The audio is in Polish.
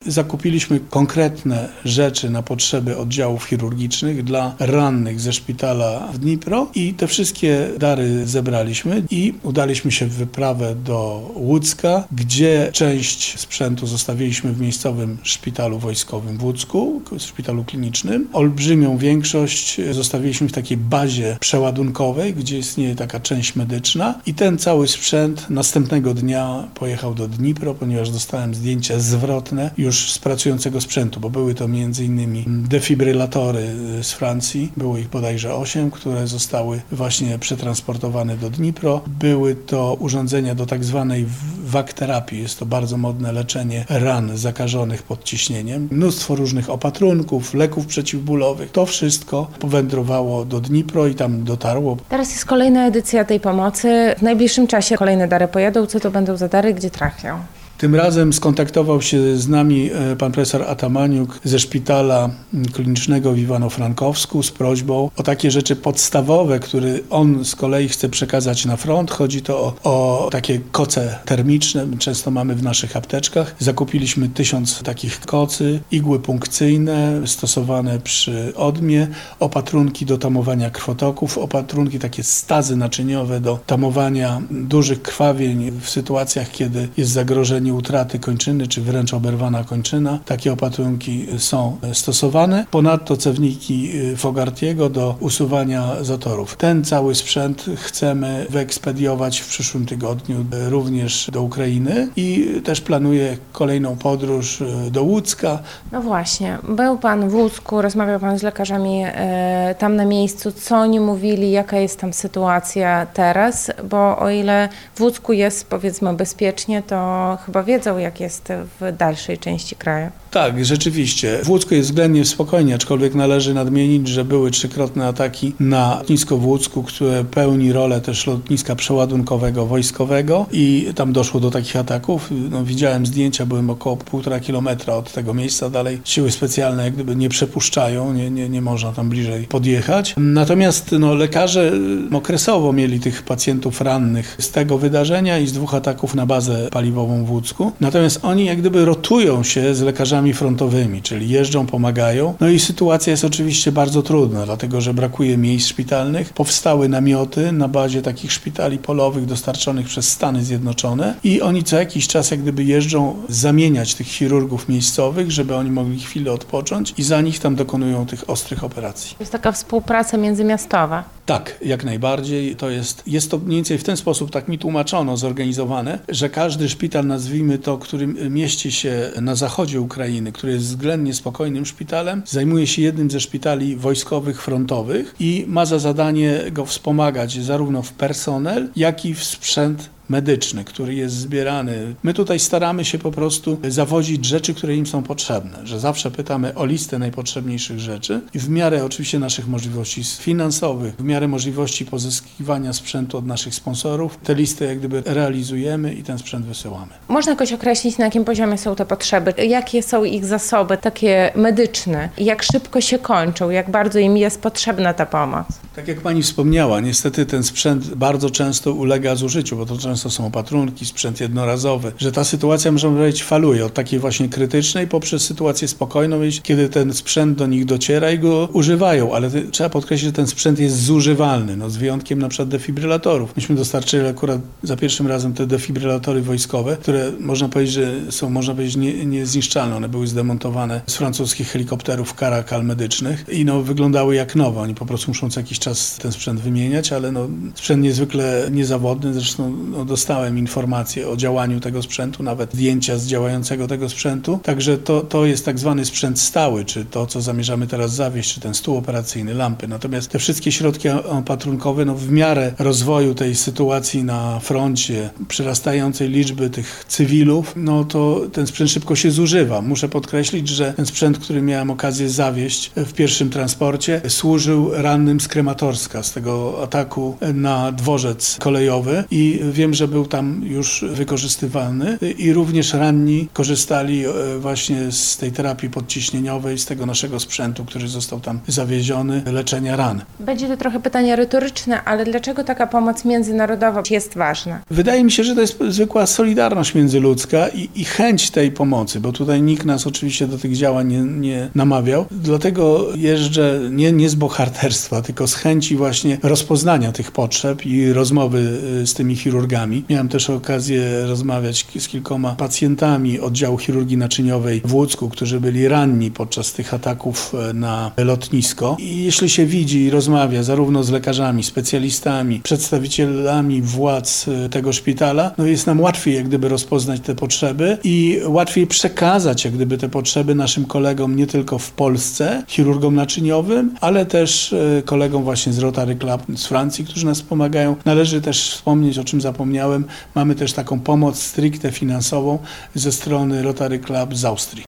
Zakupiliśmy konkretne rzeczy na potrzeby oddziałów chirurgicznych dla rannych ze szpitala w Dnipro i te wszystkie dary zebraliśmy i udaliśmy się w wyprawę do Łódzka, gdzie część sprzętu zostawiliśmy w miejscowym szpitalu wojskowym w Łódzku, szpitalu klinicznym. Olbrzymią większość zostawiliśmy w takiej bazie przeładunkowej, gdzie istnieje taka część medyczna i ten cały sprzęt następnego dnia pojechał do Dnipro, ponieważ dostałem zdjęcia zwrotne już z pracującego sprzętu, bo były to m.in. defibrylatory z Francji, było ich bodajże 8, które zostały właśnie przetransportowane do Dnipro. Były to urządzenia do tak zwanej wakterapii, jest to bardzo modne leczenie ran zakażonych podciśnieniem. Mnóstwo różnych opatrunków, leków przeciwbólowych. To wszystko powędrowało do Dnipro i tam dotarło. Teraz jest kolejna edycja tej pomocy. W najbliższym czasie kolejne dary pojadą. Co to będą za dary, gdzie trafią? Tym razem skontaktował się z nami pan profesor Atamaniuk ze szpitala klinicznego w Iwano-Frankowsku z prośbą o takie rzeczy podstawowe, które on z kolei chce przekazać na front. Chodzi to o takie koce termiczne, często mamy w naszych apteczkach. Zakupiliśmy 1000 takich kocy, igły punkcyjne stosowane przy odmie, opatrunki do tamowania krwotoków, opatrunki takie stazy naczyniowe do tamowania dużych krwawień w sytuacjach, kiedy jest zagrożenie utraty kończyny, czy wręcz oberwana kończyna. Takie opatrunki są stosowane. Ponadto cewniki Fogartiego do usuwania zatorów. Ten cały sprzęt chcemy wyekspediować w przyszłym tygodniu również do Ukrainy i też planuję kolejną podróż do Łódzka. No właśnie, był Pan w Łódzku, rozmawiał Pan z lekarzami tam na miejscu. Co oni mówili, jaka jest tam sytuacja teraz? Bo o ile w Łódzku jest, powiedzmy, bezpiecznie, to chyba wiedzą, jak jest w dalszej części kraju. Tak, rzeczywiście. W Łódzku jest względnie spokojnie, aczkolwiek należy nadmienić, że były 3-krotne ataki na lotnisko w Łódzku, które pełni rolę też lotniska przeładunkowego wojskowego i tam doszło do takich ataków. No, widziałem zdjęcia, byłem około 1,5 kilometra od tego miejsca, dalej siły specjalne jak gdyby nie przepuszczają, nie można tam bliżej podjechać. Natomiast lekarze okresowo mieli tych pacjentów rannych z tego wydarzenia i z 2 ataków na bazę paliwową w Łódzku. Natomiast oni jak gdyby rotują się z lekarzami frontowymi, czyli jeżdżą, pomagają. No i sytuacja jest oczywiście bardzo trudna, dlatego że brakuje miejsc szpitalnych. Powstały namioty na bazie takich szpitali polowych dostarczonych przez Stany Zjednoczone i oni co jakiś czas jak gdyby jeżdżą zamieniać tych chirurgów miejscowych, żeby oni mogli chwilę odpocząć i za nich tam dokonują tych ostrych operacji. To jest taka współpraca międzymiastowa. Tak, jak najbardziej. Jest to mniej więcej w ten sposób, tak mi tłumaczono, zorganizowane, że każdy szpital, nazwijmy to, który mieści się na zachodzie Ukrainy, który jest względnie spokojnym szpitalem, zajmuje się jednym ze szpitali wojskowych frontowych i ma za zadanie go wspomagać zarówno w personel, jak i w sprzęt medyczny, który jest zbierany. My tutaj staramy się po prostu zawozić rzeczy, które im są potrzebne, że zawsze pytamy o listę najpotrzebniejszych rzeczy i w miarę oczywiście naszych możliwości finansowych, w miarę możliwości pozyskiwania sprzętu od naszych sponsorów, te listy jak gdyby realizujemy i ten sprzęt wysyłamy. Można jakoś określić, na jakim poziomie są te potrzeby, jakie są ich zasoby, takie medyczne, jak szybko się kończą, jak bardzo im jest potrzebna ta pomoc? Tak jak pani wspomniała, niestety ten sprzęt bardzo często ulega zużyciu, bo to często są opatrunki, sprzęt jednorazowy, że ta sytuacja, można powiedzieć, faluje od takiej właśnie krytycznej poprzez sytuację spokojną, kiedy ten sprzęt do nich dociera i go używają, ale trzeba podkreślić, że ten sprzęt jest zużywalny, z wyjątkiem na przykład defibrylatorów. Myśmy dostarczyli akurat za pierwszym razem te defibrylatory wojskowe, które można powiedzieć, że są, niezniszczalne. One były zdemontowane z francuskich helikopterów Caracal medycznych i wyglądały jak nowe. Oni po prostu muszą co jakiś czas ten sprzęt wymieniać, ale sprzęt niezwykle niezawodny, zresztą dostałem informacje o działaniu tego sprzętu, nawet zdjęcia z działającego tego sprzętu. Także to jest tak zwany sprzęt stały, czy to, co zamierzamy teraz zawieźć, czy ten stół operacyjny, lampy. Natomiast te wszystkie środki opatrunkowe, w miarę rozwoju tej sytuacji na froncie, przyrastającej liczby tych cywilów, to ten sprzęt szybko się zużywa. Muszę podkreślić, że ten sprzęt, który miałem okazję zawieźć w pierwszym transporcie, służył rannym z krematorium Krematorska z tego ataku na dworzec kolejowy i wiem, że był tam już wykorzystywany i również ranni korzystali właśnie z tej terapii podciśnieniowej, z tego naszego sprzętu, który został tam zawieziony, leczenia ran. Będzie to trochę pytanie retoryczne, ale dlaczego taka pomoc międzynarodowa jest ważna? Wydaje mi się, że to jest zwykła solidarność międzyludzka i chęć tej pomocy, bo tutaj nikt nas oczywiście do tych działań nie namawiał. Dlatego jeżdżę nie z bohaterstwa, tylko z chęci właśnie rozpoznania tych potrzeb i rozmowy z tymi chirurgami. Miałem też okazję rozmawiać z kilkoma pacjentami oddziału chirurgii naczyniowej w Łódzku, którzy byli ranni podczas tych ataków na lotnisko. I jeśli się widzi i rozmawia zarówno z lekarzami, specjalistami, przedstawicielami władz tego szpitala, no jest nam łatwiej jak gdyby rozpoznać te potrzeby i łatwiej przekazać jak gdyby te potrzeby naszym kolegom nie tylko w Polsce, chirurgom naczyniowym, ale też kolegom właśnie z Rotary Club z Francji, którzy nas pomagają. Należy też wspomnieć, o czym zapomniałem, mamy też taką pomoc stricte finansową ze strony Rotary Club z Austrii.